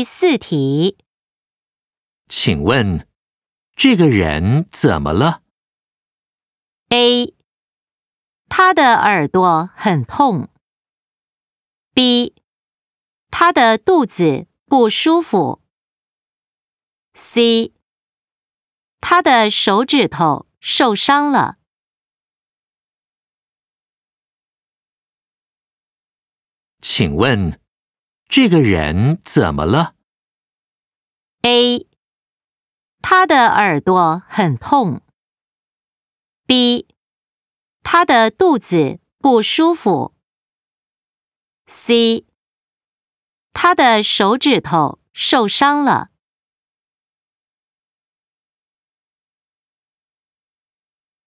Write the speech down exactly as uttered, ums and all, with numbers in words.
第四题， 请问，这个人怎么了？ A. 他的耳朵很痛。B. 他的肚子不舒服。C. 他的手指头受伤了。 请问，这个人怎么了？ A. 他的耳朵很痛。B. 他的肚子不舒服。C. 他的手指头受伤了。